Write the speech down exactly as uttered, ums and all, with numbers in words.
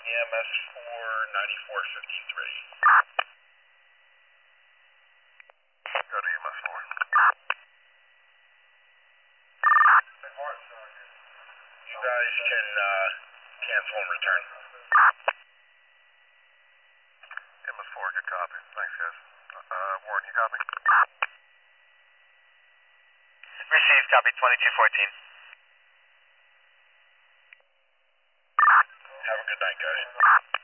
M S four ninety-four fifty-three. Go to E M S four. You guys can uh, cancel and return. E M S four, good copy. Thanks, guys. Uh, Warren, you got me? Received, copy twenty-two fourteen. Have a good night, guys.